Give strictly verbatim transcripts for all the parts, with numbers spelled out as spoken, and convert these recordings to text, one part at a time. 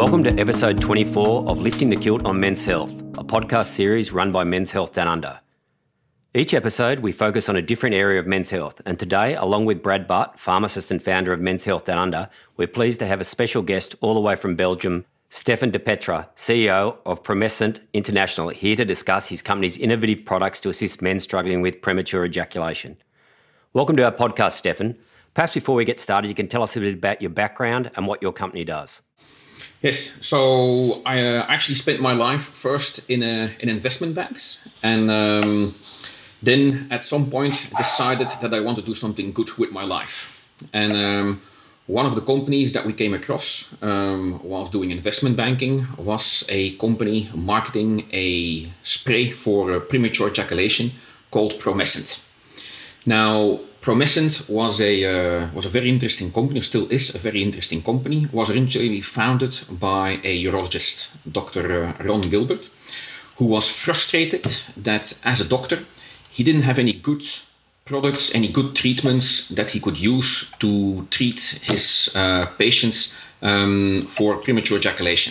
Welcome to episode twenty-four of Lifting the Kilt on Men's Health, a podcast series run by Men's Health Down Under. Each episode, we focus on a different area of men's health, and today, along with Brad Butt, pharmacist and founder of Men's Health Down Under, we're pleased to have a special guest all the way from Belgium, Stefan de Petra, C E O of Promescent International, here to discuss his company's innovative products to assist men struggling with premature ejaculation. Welcome to our podcast, Stefan. Perhaps before we get started, you can tell us a bit about your background and what your company does. Yes, so I uh, actually spent my life first in uh, in investment banks, and um, then at some point decided that I want to do something good with my life. And um, one of the companies that we came across um, whilst doing investment banking was a company marketing a spray for uh, premature ejaculation called Promescent. Now, Promescent was a uh, was a very interesting company, still is a very interesting company. It was originally founded by a urologist, Doctor Uh, Ron Gilbert, who was frustrated that as a doctor, he didn't have any good products, any good treatments that he could use to treat his uh, patients um, for premature ejaculation.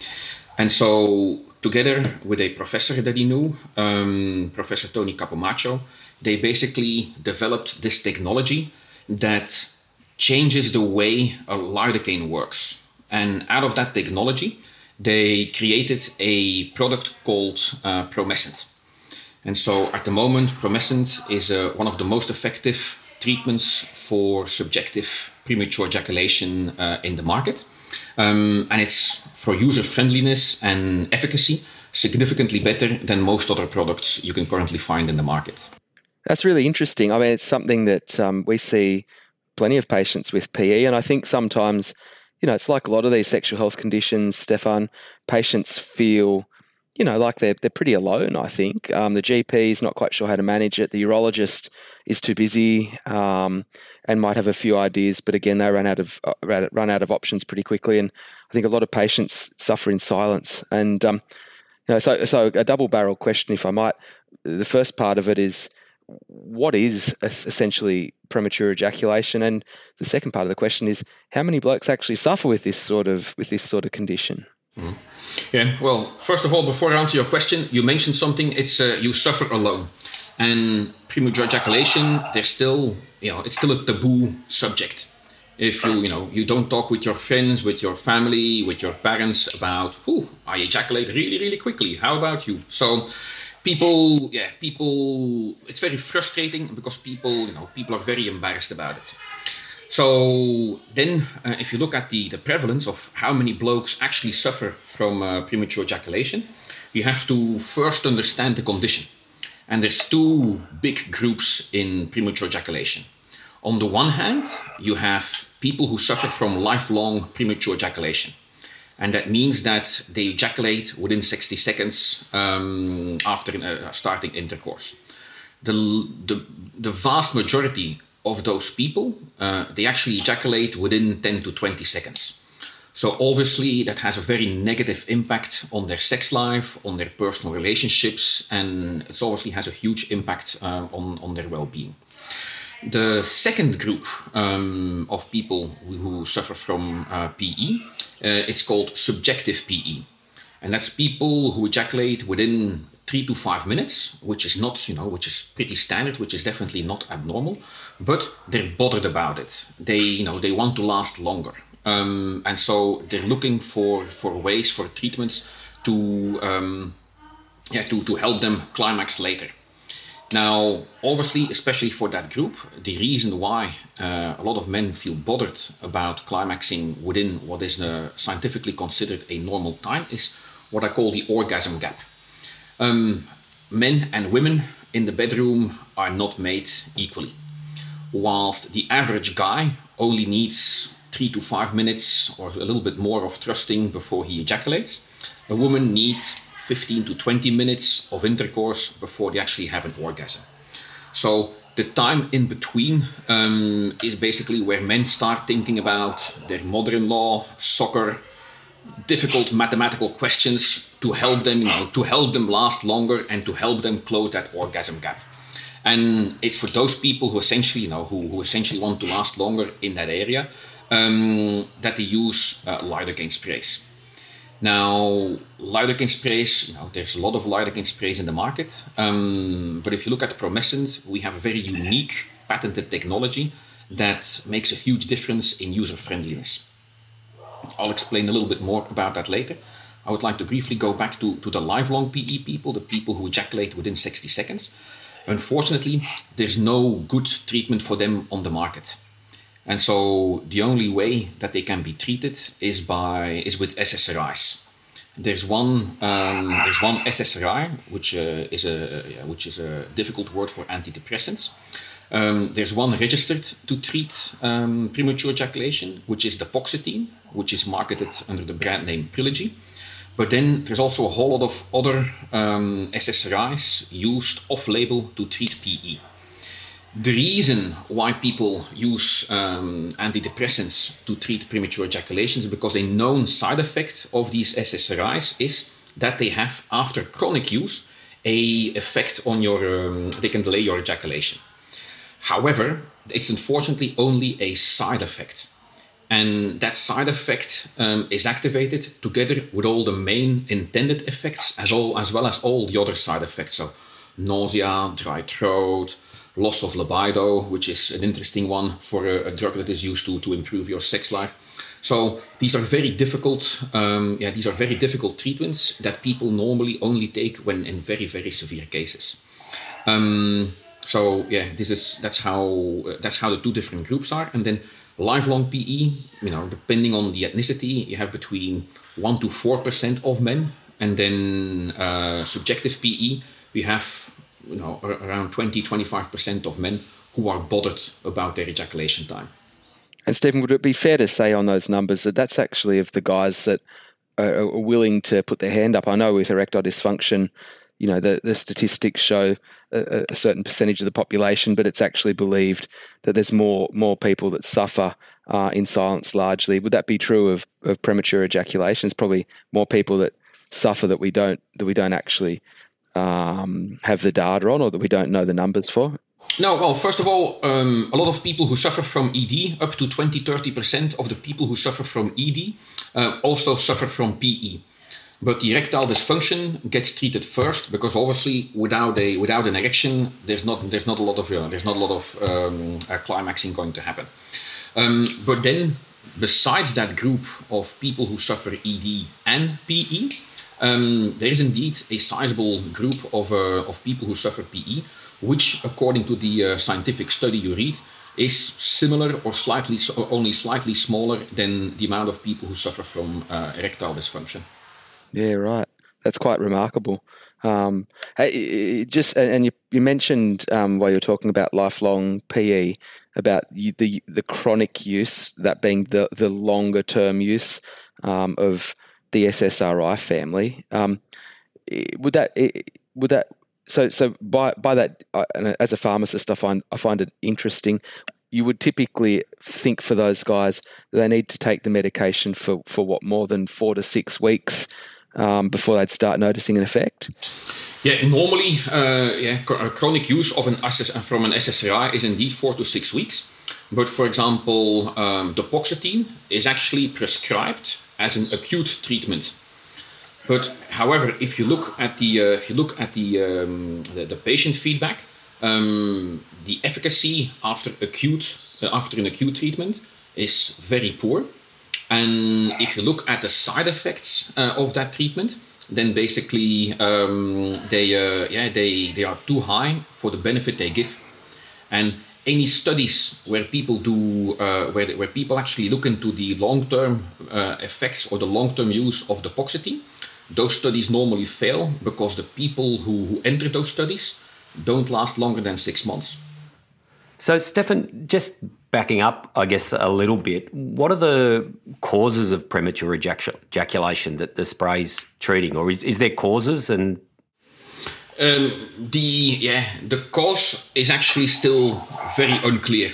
And so, together with a professor that he knew, um, Professor Tony Capomacho, they basically developed this technology that changes the way a lidocaine works. And out of that technology, they created a product called uh, Promescent. And so at the moment, Promescent is uh, one of the most effective treatments for subjective premature ejaculation uh, in the market. Um, and it's, for user friendliness and efficacy, significantly better than most other products you can currently find in the market. That's really interesting. I mean, it's something that um, we see plenty of patients with P E, and I think sometimes, you know, it's like a lot of these sexual health conditions, Stefan, patients feel, you know, like they're, they're pretty alone, I think. Um, the G P is not quite sure how to manage it. The urologist is too busy um, and might have a few ideas, but again, they run out of uh, run out of options pretty quickly. And I think a lot of patients suffer in silence. And, um, you know, so, so a double-barrel question, if I might. The first part of it is, what is essentially premature ejaculation? And the second part of the question is, how many blokes actually suffer with this sort of with this sort of condition? Mm-hmm. Yeah, well, first of all, before I answer your question, you mentioned something. It's uh, you suffer alone, and premature ejaculation. There's still, you know, it's still a taboo subject. If you, you know, you don't talk with your friends, with your family, with your parents about, "Ooh, I ejaculate really, really quickly. How about you?" So. People, yeah, people, it's very frustrating because people, you know, people are very embarrassed about it. So then, uh, if you look at the, the prevalence of how many blokes actually suffer from uh, premature ejaculation, you have to first understand the condition. And there's two big groups in premature ejaculation. On the one hand, you have people who suffer from lifelong premature ejaculation. And that means that they ejaculate within sixty seconds um, after uh, starting intercourse. The, the, the vast majority of those people, uh, they actually ejaculate within ten to twenty seconds. So obviously that has a very negative impact on their sex life, on their personal relationships, and it obviously has a huge impact uh, on, on their well-being. The second group um, of people who, who suffer from uh, P E, uh, it's called subjective P E. And that's people who ejaculate within three to five minutes, which is not, you know, which is pretty standard, which is definitely not abnormal, but they're bothered about it. They, you know, they want to last longer. Um, and so they're looking for, for ways, for treatments to, um, yeah, to, to help them climax later. Now, obviously, especially for that group, the reason why uh, a lot of men feel bothered about climaxing within what is uh, scientifically considered a normal time is what I call the orgasm gap. Um, men and women in the bedroom are not made equally. Whilst the average guy only needs three to five minutes or a little bit more of thrusting before he ejaculates, a woman needs fifteen to twenty minutes of intercourse before they actually have an orgasm. So the time in between um, is basically where men start thinking about their mother-in-law, soccer, difficult mathematical questions to help them, you know, to help them last longer and to help them close that orgasm gap. And it's for those people who essentially, you know, who, who essentially want to last longer in that area, um, that they use uh, lidocaine sprays. Now, lidocaine sprays, you know, there's a lot of lidocaine sprays in the market. Um, but if you look at Promescent, we have a very unique patented technology that makes a huge difference in user friendliness. I'll explain a little bit more about that later. I would like to briefly go back to, to the lifelong P E people, the people who ejaculate within sixty seconds. Unfortunately, there's no good treatment for them on the market. And so the only way that they can be treated is by is with S S R Is. There's one um, there's one S S R I, which uh, is a yeah, which is a difficult word for antidepressants. Um, there's one registered to treat um, premature ejaculation, which is Depoxetine, which is marketed under the brand name Prilogy. But then there's also a whole lot of other um, S S R Is used off-label to treat P E. The reason why people use um, antidepressants to treat premature ejaculation is because a known side effect of these S S R Is is that they have, after chronic use, a effect on your, um, they can delay your ejaculation. However, it's unfortunately only a side effect. And that side effect um, is activated together with all the main intended effects, as, all, as well as all the other side effects. So nausea, dry throat, loss of libido, which is an interesting one for a, a drug that is used to, to improve your sex life. So these are very difficult, um, yeah, these are very difficult treatments that people normally only take when in very, very severe cases. Um, so yeah, this is that's how uh, that's how the two different groups are. And then lifelong P E, you know, depending on the ethnicity, you have between one to four percent of men, and then uh, subjective P E, we have, you know, around twenty to twenty-five percent of men who are bothered about their ejaculation time. And Stephen, would it be fair to say on those numbers that that's actually of the guys that are, are willing to put their hand up? I know with erectile dysfunction, you know, the, the statistics show a, a certain percentage of the population, but it's actually believed that there's more more people that suffer uh, in silence largely. Would that be true of, of premature ejaculation? It's probably more people that suffer that we don't that we don't actually um, have the data on, or that we don't know the numbers for. No, well, first of all, um, a lot of people who suffer from E D, up to twenty to thirty percent of the people who suffer from E D uh, also suffer from P E. But the erectile dysfunction gets treated first, because obviously without a without an erection, there's not there's not a lot of uh, there's not a lot of um, uh, climaxing going to happen. Um, but then, besides that group of people who suffer E D and P E, um, there is indeed a sizable group of uh, of people who suffer P E, which, according to the uh, scientific study you read, is similar or slightly or only slightly smaller than the amount of people who suffer from uh, erectile dysfunction. Yeah, right. That's quite remarkable. Um, it just and you, you mentioned um, while you were talking about lifelong P E about you, the the chronic use, that being the the longer term use um, of the S S R I family. Um, would that would that so so by by that, and as a pharmacist, I find I find it interesting. You would typically think for those guys that they need to take the medication for, for what, more than four to six weeks um, before they'd start noticing an effect? Yeah, normally, uh, yeah, chronic use of an S S, from an S S R I is indeed four to six weeks. But for example, um, Depoxetine is actually prescribed as an acute treatment. But however, if you look at the uh, if you look at the, um, the the patient feedback, um, the efficacy after acute uh, after an acute treatment is very poor. And if you look at the side effects uh, of that treatment, then basically um, they uh, yeah they they are too high for the benefit they give. And any studies where people do uh, where where people actually look into the long-term uh, effects or the long-term use of Depoxetine, those studies normally fail because the people who, who enter those studies don't last longer than six months. So, Stefan, just backing up, I guess, a little bit, what are the causes of premature ejac- ejaculation that the spray's treating? Or is, is there causes? And um, the yeah, the cause is actually still very unclear.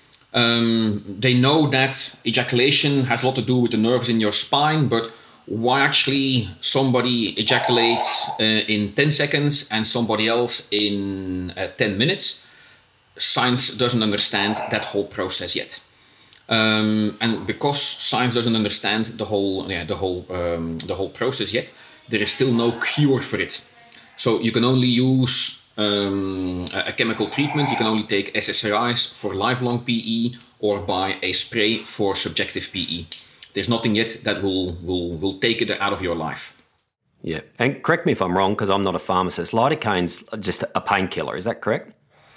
Um, they know that ejaculation has a lot to do with the nerves in your spine, but why actually somebody ejaculates uh, in ten seconds and somebody else in uh, ten minutes, science doesn't understand that whole process yet. Um, and because science doesn't understand the whole, yeah, the whole, um, the whole process yet, there is still no cure for it. So you can only use um, a, a chemical treatment. You can only take S S R Is for lifelong P E or buy a spray for subjective P E. There's nothing yet that will will will take it out of your life. Yeah, and correct me if I'm wrong, because I'm not a pharmacist. Lidocaine's just a painkiller. Is that correct?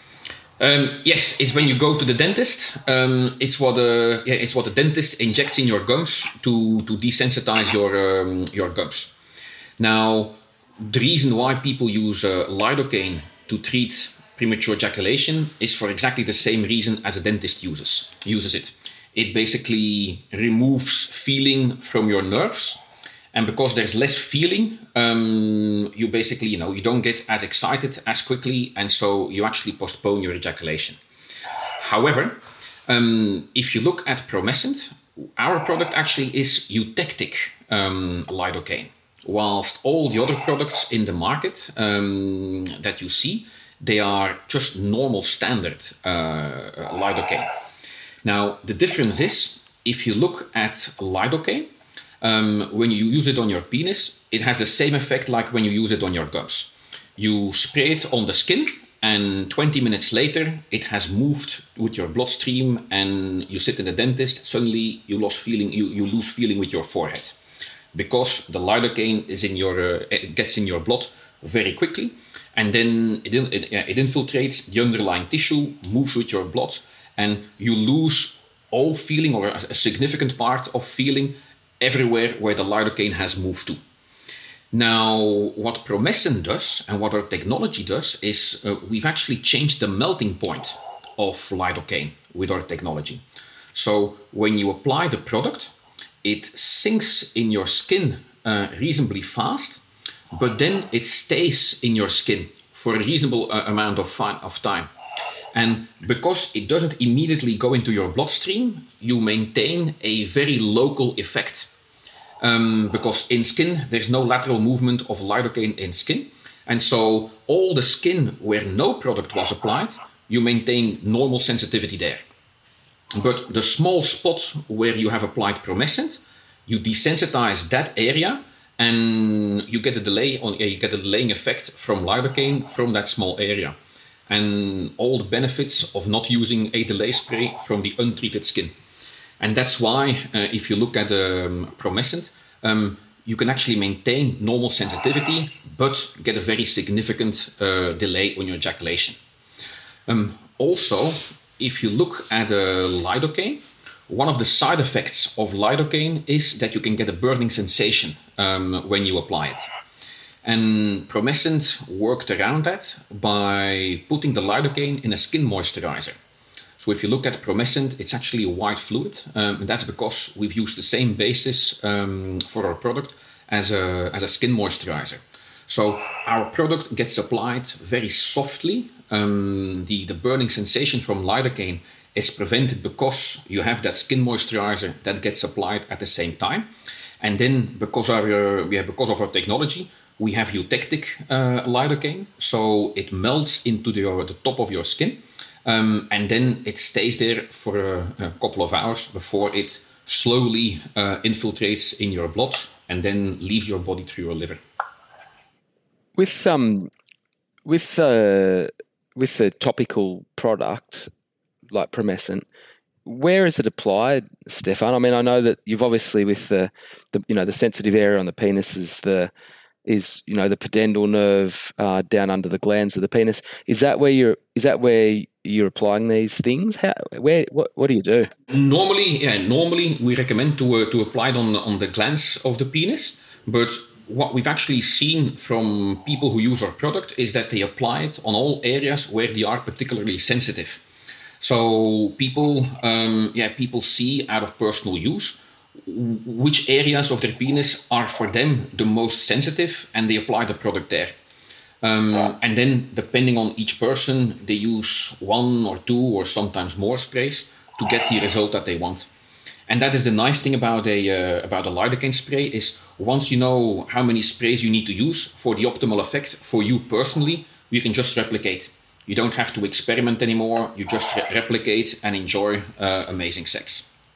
Um, yes, it's when you go to the dentist. Um, it's what a yeah, it's what the dentist injects in your gums to to desensitize your um, your gums. Now, the reason why people use uh, lidocaine to treat premature ejaculation is for exactly the same reason as a dentist uses uses it. It basically removes feeling from your nerves, and because there's less feeling, um, you basically, you know, you don't get as excited as quickly, and so you actually postpone your ejaculation. However, um, if you look at Promescent, our product actually is eutectic um, lidocaine, whilst all the other products in the market um, that you see, they are just normal standard uh, lidocaine. Now, the difference is, if you look at lidocaine, um, when you use it on your penis, it has the same effect like when you use it on your gums. You spray it on the skin, and twenty minutes later, it has moved with your bloodstream, and you sit in the dentist, suddenly you lose feeling, you, you lose feeling with your forehead. Because the lidocaine is in your, uh, it gets in your blood very quickly, and then it, it, it infiltrates the underlying tissue, moves with your blood, and you lose all feeling or a significant part of feeling everywhere where the lidocaine has moved to. Now, what Promescent does and what our technology does is uh, we've actually changed the melting point of lidocaine with our technology. So when you apply the product, it sinks in your skin uh, reasonably fast, but then it stays in your skin for a reasonable uh, amount of, fi- of time. And because it doesn't immediately go into your bloodstream, you maintain a very local effect. Um, because in skin, there's no lateral movement of lidocaine in skin. And so all the skin where no product was applied, you maintain normal sensitivity there. But the small spot where you have applied Promescent, you desensitize that area, and you get a delay on you get a delaying effect from lidocaine from that small area. And all the benefits of not using a delay spray from the untreated skin. And that's why, uh, if you look at um, Promescent, um, you can actually maintain normal sensitivity, but get a very significant uh, delay on your ejaculation. Um, also, if you look at uh, lidocaine, one of the side effects of lidocaine is that you can get a burning sensation um, when you apply it. And Promescent worked around that by putting the lidocaine in a skin moisturizer. So if you look at Promescent, it's actually a white fluid. Um, and that's because we've used the same basis um, for our product as a, as a skin moisturizer. So our product gets applied very softly. Um, the, the burning sensation from lidocaine is prevented because you have that skin moisturizer that gets applied at the same time. And then because, our, uh, yeah, because of our technology, we have eutectic uh, lidocaine, so it melts into the, uh, the top of your skin, um, and then it stays there for a, a couple of hours before it slowly uh, infiltrates in your blood and then leaves your body through your liver. With um, with uh, with the topical product like Promescent, where is it applied, Stefan? I mean, I know that you've obviously with the, the you know the sensitive area on the penis is the is you know the pudendal nerve uh, down under the glands of the penis. Is that where you're? Is that where you're applying these things? How? Where? What? What do you do? Normally, yeah. Normally, we recommend to uh, to apply it on on the glands of the penis. But what we've actually seen from people who use our product is that they apply it on all areas where they are particularly sensitive. So people, um, yeah, people see out of personal use which areas of their penis are for them the most sensitive, and they apply the product there. Um, and then, depending on each person, they use one or two or sometimes more sprays to get the result that they want. And that is the nice thing about a uh, about a lidocaine spray is once you know how many sprays you need to use for the optimal effect for you personally, you can just replicate. You don't have to experiment anymore. You just re- replicate and enjoy uh, amazing sex.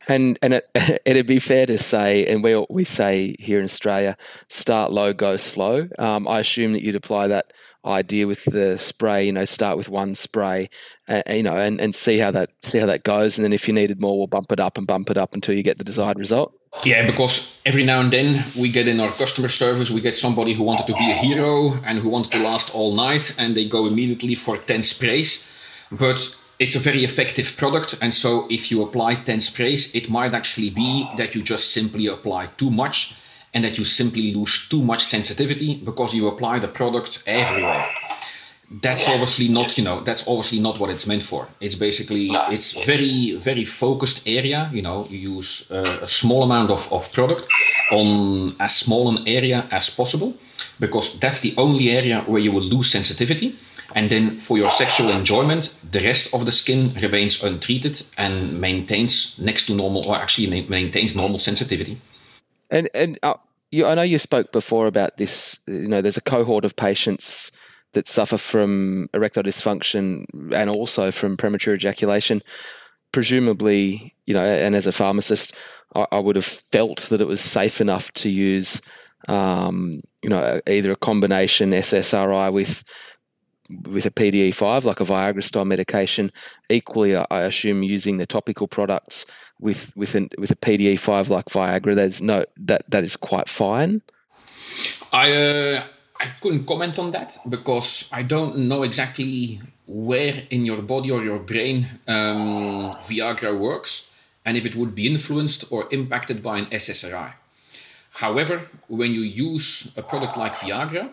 And and it, it'd be fair to say, and we we say here in Australia, start low, go slow. Um, I assume that you'd apply that idea with the spray. You know, start with one spray, uh, you know, and, and see how that see how that goes. And then if you needed more, we'll bump it up and bump it up until you get the desired result. Yeah, because every now and then we get in our customer service, we get somebody who wanted to be a hero and who wanted to last all night, and they go immediately for ten sprays. But it's a very effective product, and so if you apply ten sprays, it might actually be that you just simply apply too much and that you simply lose too much sensitivity because you apply the product everywhere. That's obviously not, you know, that's obviously not what it's meant for. It's basically, it's very, very focused area. You know, you use uh, a small amount of, of product on as small an area as possible, because that's the only area where you will lose sensitivity. And then for your sexual enjoyment, the rest of the skin remains untreated and maintains next to normal, or actually ma- maintains normal sensitivity. And and uh, you, I know you spoke before about this. You know, there's a cohort of patients that suffer from erectile dysfunction and also from premature ejaculation. Presumably, you know, and as a pharmacist, I, I would have felt that it was safe enough to use, um, you know, either a combination S S R I with with a P D E five, like a Viagra style medication. Equally, I assume using the topical products with with an, with a P D E five like Viagra, there's no that that is quite fine. I uh, I couldn't comment on that because I don't know exactly where in your body or your brain um, Viagra works and if it would be influenced or impacted by an S S R I. However, when you use a product like Viagra,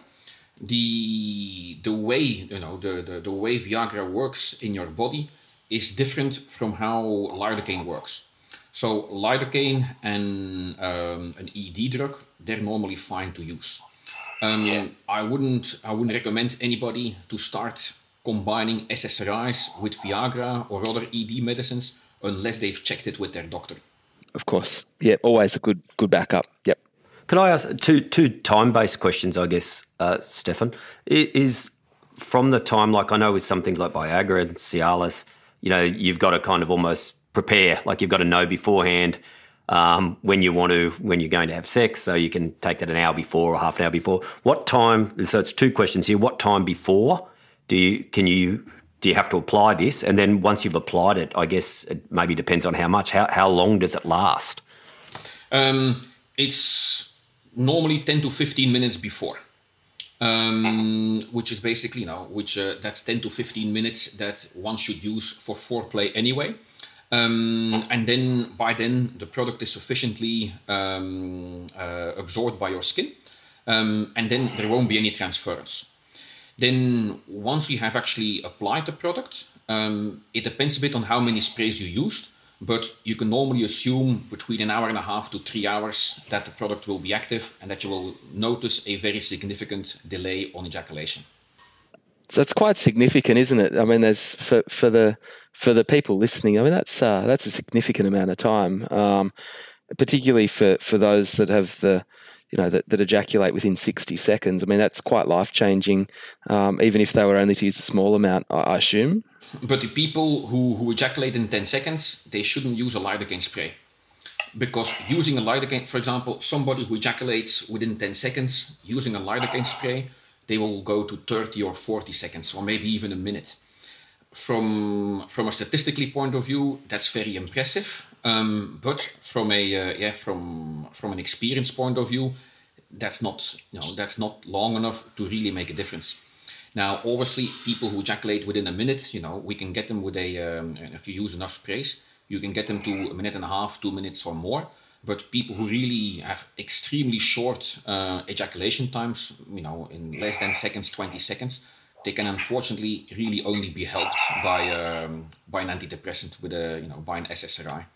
the the way you know the, the, the way Viagra works in your body is different from how lidocaine works. So lidocaine and um, an E D drug, they're normally fine to use. Um, yeah. I wouldn't I wouldn't recommend anybody to start combining S S R Is with Viagra or other E D medicines unless they've checked it with their doctor. Of course, yeah, always a good good backup. Yep. Can I ask two two time-based questions, I guess, uh, Stefan? Is from the time, like I know with some things like Viagra and Cialis, you know, you've got to kind of almost prepare, like you've got to know beforehand um, when you want to, when you're going to have sex, so you can take that an hour before or half an hour before. What time, so it's two questions here, what time before do you, can you, do you have to apply this? And then once you've applied it, I guess it maybe depends on how much, how, how long does it last? Um, it's normally ten to fifteen minutes before, um, which is basically, you know, which uh, that's ten to fifteen minutes that one should use for foreplay anyway. Um, and then by then the product is sufficiently um, uh, absorbed by your skin, um, and then there won't be any transference. Then once you have actually applied the product, um, it depends a bit on how many sprays you used, but you can normally assume between an hour and a half to three hours that the product will be active and that you will notice a very significant delay on ejaculation. So that's quite significant, isn't it? I mean, there's for for the for the people listening. I mean, that's uh, that's a significant amount of time, um, particularly for, for those that have the, you know, that, that ejaculate within sixty seconds. I mean, that's quite life changing, um, even if they were only to use a small amount, I, I assume. But the people who, who ejaculate in ten seconds, they shouldn't use a lidocaine spray, because using a lidocaine, for example, somebody who ejaculates within ten seconds using a lidocaine spray, they will go to thirty or forty seconds, or maybe even a minute. From from a statistically point of view, that's very impressive. Um, but from a uh, yeah from from an experience point of view, that's not you know that's not long enough to really make a difference. Now, obviously, people who ejaculate within a minute, you know, we can get them with a um, if you use enough sprays, you can get them to a minute and a half, two minutes or more. But people who really have extremely short uh, ejaculation times, you know, in less than seconds, twenty seconds, they can unfortunately really only be helped by um, by an antidepressant with a, you know, by an S S R I.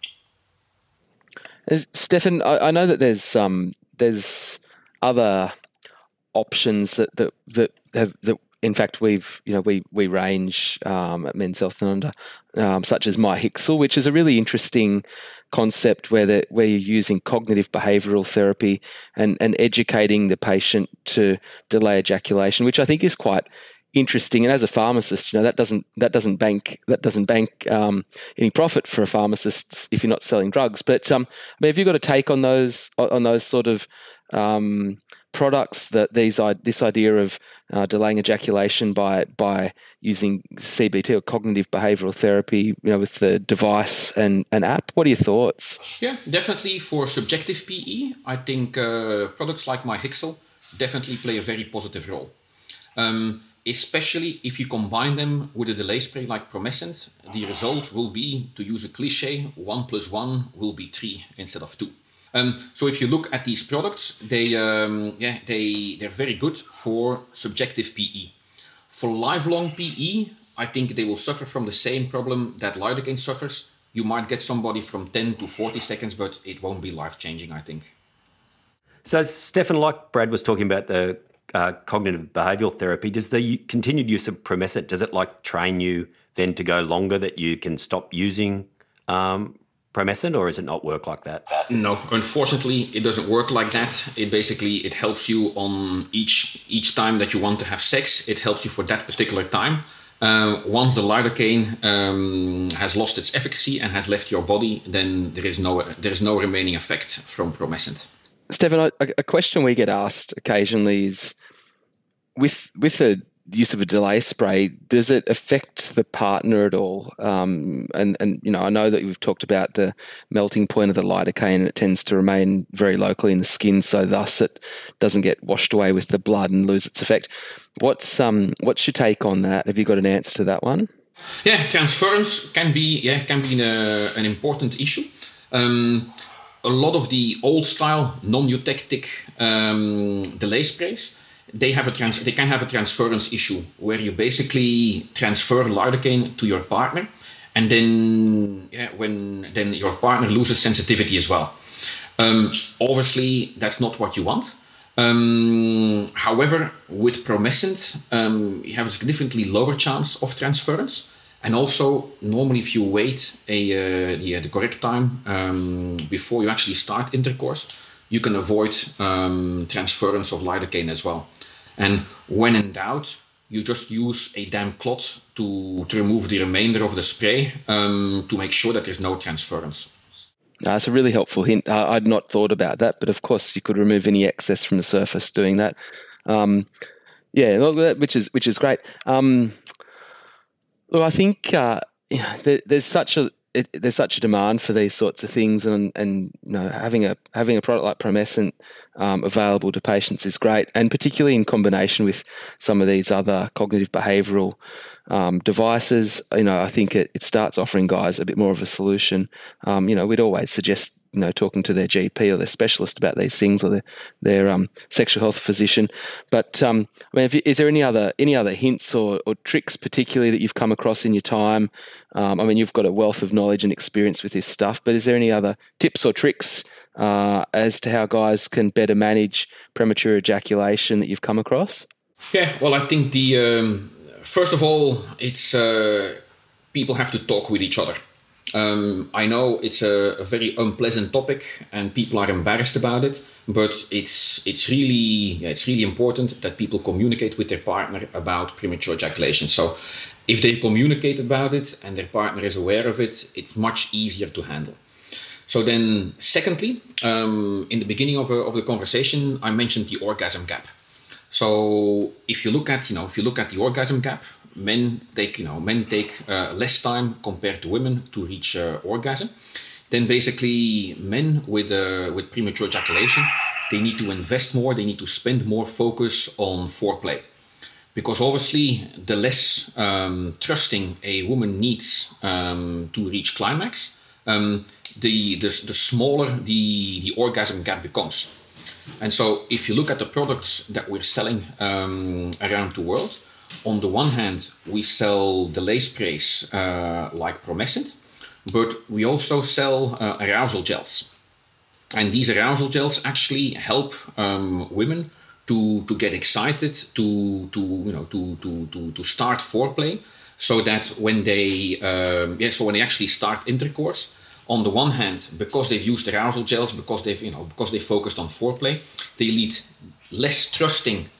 As, Stefan, I, I know that there's um there's other options that that that have that. In fact, we've you know we we range um, at Men's Health Down Under, um, such as MyHIXL, which is a really interesting concept where the, where you're using cognitive behavioural therapy and and educating the patient to delay ejaculation, which I think is quite interesting. And as a pharmacist, you know, that doesn't that doesn't bank that doesn't bank um, any profit for a pharmacist if you're not selling drugs. But um, I mean, have you got a take on those on those sort of um, products, that these this idea of uh, delaying ejaculation by by using C B T or cognitive behavioural therapy, you know, with the device and an app? What are your thoughts? Yeah, definitely for subjective P E, I think uh, products like MyHixel definitely play a very positive role. Um, especially if you combine them with a delay spray like Promescent, the result will be, to use a cliche, one plus one will be three instead of two. Um, so if you look at these products, they um, yeah they they're very good for subjective P E. For lifelong P E, I think they will suffer from the same problem that lidocaine suffers. You might get somebody from ten to forty seconds, but it won't be life-changing, I think. So, Stefan, like Brad was talking about the uh, cognitive behavioural therapy, does the continued use of Promescent, does it like train you then to go longer, that you can stop using um, Promescent, or does it not work like that? No, unfortunately, it doesn't work like that. It basically, it helps you on each each time that you want to have sex. It helps you for that particular time. Uh, once the lidocaine um, has lost its efficacy and has left your body, then there is no there is no remaining effect from Promescent. Stefan, a, a question we get asked occasionally is, with with the use of a delay spray, does it affect the partner at all? Um, and, and, you know, I know that we've talked about the melting point of the lidocaine, and it tends to remain very locally in the skin, so thus it doesn't get washed away with the blood and lose its effect. What's um what's your take on that? Have you got an answer to that one? Yeah, transference can be yeah can be a, an important issue. Um, a lot of the old style non-eutectic um, delay sprays, they have a trans they can have a transference issue where you basically transfer lidocaine to your partner, and then yeah when then your partner loses sensitivity as well. Um, obviously, that's not what you want. Um, however, with Promescent, um, you have a significantly lower chance of transference. And also, normally if you wait a, uh, the, uh, the correct time um, before you actually start intercourse, you can avoid um, transference of lidocaine as well. And when in doubt, you just use a damp cloth to, to remove the remainder of the spray um, to make sure that there's no transference. That's uh, a really helpful hint. Uh, I'd not thought about that, but of course you could remove any excess from the surface doing that. Um, yeah, which is which is great. Um, look, I think uh, you know, there, there's such a it, there's such a demand for these sorts of things, and and you know having a having a product like Promescent um, available to patients is great, and particularly in combination with some of these other cognitive behavioural Um, devices. You know, I think it, it starts offering guys a bit more of a solution. Um, you know, we'd always suggest, you know, talking to their G P or their specialist about these things, or their, their um, sexual health physician. But um, I mean, if you, is there any other any other hints or, or tricks particularly that you've come across in your time? Um, I mean, you've got a wealth of knowledge and experience with this stuff, but is there any other tips or tricks uh, as to how guys can better manage premature ejaculation that you've come across? Yeah, well, I think the um first of all, it's uh, people have to talk with each other. Um, I know it's a, a very unpleasant topic, and people are embarrassed about it. But it's it's really yeah, it's really important that people communicate with their partner about premature ejaculation. So, if they communicate about it and their partner is aware of it, it's much easier to handle. So then, secondly, um, in the beginning of, a, of the conversation, I mentioned the orgasm gap. So if you look at, you know, if you look at the orgasm gap, men take, you know, men take uh, less time compared to women to reach uh, orgasm. Then basically, men with uh, with premature ejaculation, they need to invest more. They need to spend more focus on foreplay, because obviously, the less um, trusting a woman needs um, to reach climax, um, the, the the smaller the the orgasm gap becomes. And so if you look at the products that we're selling um, around the world, on the one hand, we sell delay sprays uh, like Promescent, but we also sell uh, arousal gels. And these arousal gels actually help um, women to, to get excited, to, to, you know, to, to, to, to start foreplay, so that when they, um, yeah, so when they actually start intercourse, on the one hand, because they've used arousal gels, because they've, you know, because they focused on foreplay, they lead less trusting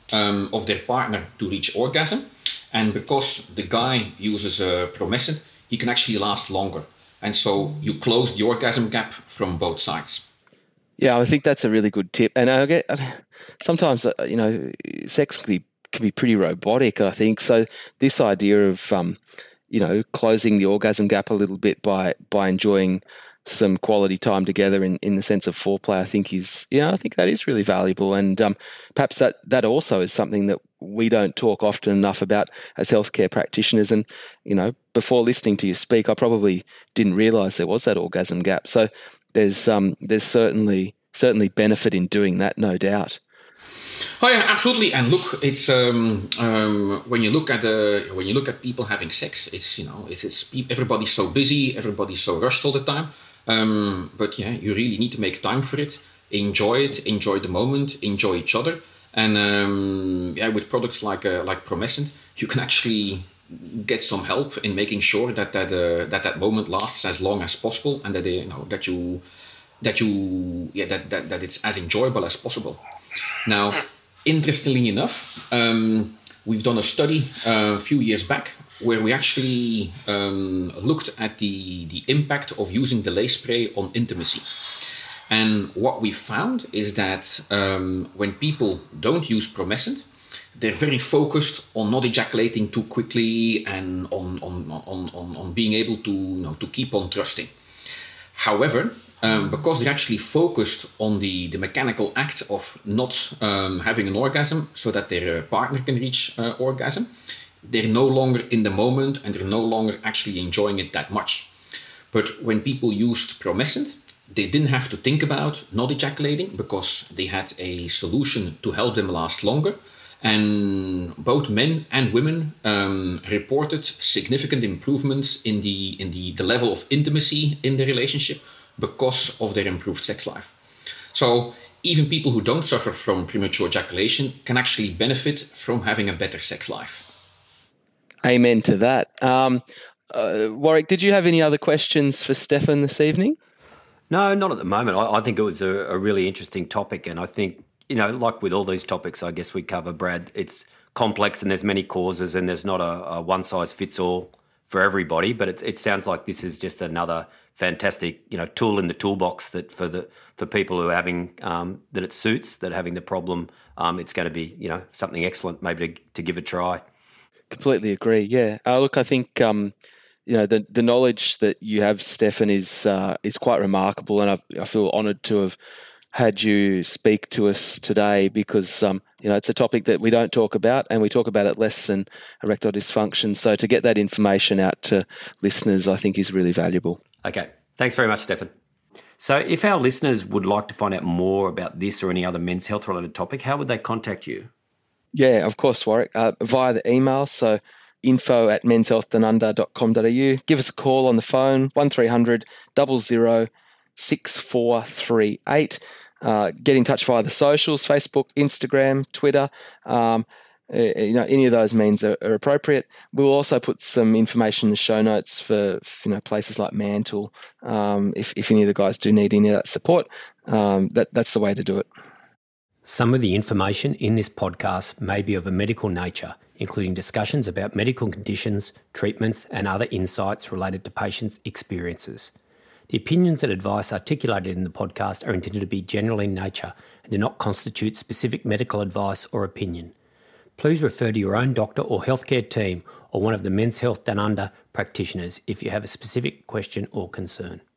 um, of their partner to reach orgasm. And because the guy uses uh, promescent, he can actually last longer. And so you close the orgasm gap from both sides. Yeah, I think that's a really good tip. And I get sometimes, you know, sex can be can be pretty robotic, I think. So this idea of, um, you know, closing the orgasm gap a little bit by by enjoying some quality time together in, in the sense of foreplay, I think is, you know, I think that is really valuable. And um, perhaps that, that also is something that we don't talk often enough about as healthcare practitioners. And, you know, before listening to you speak, I probably didn't realise there was that orgasm gap. So there's um, there's certainly certainly benefit in doing that, no doubt. Oh yeah, absolutely. And look, it's um, um, when you look at the when you look at people having sex, it's you know, it's, it's everybody's so busy, everybody's so rushed all the time. Um, but yeah, you really need to make time for it, enjoy it, enjoy the moment, enjoy each other. And um, yeah, with products like uh, like Promescent, you can actually get some help in making sure that that uh, that that moment lasts as long as possible, and that they, you know that you that you yeah that that, that it's as enjoyable as possible. Now, interestingly enough, um, we've done a study uh, a few years back where we actually um, looked at the, the impact of using delay spray on intimacy. And what we found is that um, when people don't use Promescent, they're very focused on not ejaculating too quickly and on, on, on, on, on being able to, you know, to keep on trusting. However, Um, because they're actually focused on the, the mechanical act of not um, having an orgasm so that their uh, partner can reach uh, orgasm, they're no longer in the moment and they're no longer actually enjoying it that much. But when people used Promescent, they didn't have to think about not ejaculating because they had a solution to help them last longer. And both men and women um, reported significant improvements in the in the, the level of intimacy in the relationship because of their improved sex life. So even people who don't suffer from premature ejaculation can actually benefit from having a better sex life. Amen to that. Um, uh, Warwick, did you have any other questions for Stefan this evening? No, not at the moment. I, I think it was a, a really interesting topic, and I think, you know, like with all these topics I guess we cover, Brad, it's complex and there's many causes and there's not a, a one-size-fits-all for everybody, but it, it sounds like this is just another fantastic, you know, tool in the toolbox that for the for people who are having um, that it suits, that are having the problem, um, it's going to be, you know, something excellent maybe to, to give a try. Completely agree. Yeah. Uh, look, I think um, you know the the knowledge that you have, Stefan, is uh, is quite remarkable, and I, I feel honoured to have had you speak to us today because um, you know it's a topic that we don't talk about, and we talk about it less than erectile dysfunction. So to get that information out to listeners, I think is really valuable. Okay. Thanks very much, Stefan. So if our listeners would like to find out more about this or any other men's health related topic, how would they contact you? Yeah, of course, Warwick, uh, via the email. So info at mens health down under dot com dot a u. Give us a call on the phone, one three hundred, zero zero, six four three eight. Uh, get in touch via the socials, Facebook, Instagram, Twitter. Um, Uh, you know, any of those means are, are appropriate. We'll also put some information in the show notes for, you know, places like Mantle. Um, if, if any of the guys do need any of that support, um, that that's the way to do it. Some of the information in this podcast may be of a medical nature, including discussions about medical conditions, treatments, and other insights related to patients' experiences. The opinions and advice articulated in the podcast are intended to be general in nature and do not constitute specific medical advice or opinion. Please refer to your own doctor or healthcare team or one of the Men's Health Down Under practitioners if you have a specific question or concern.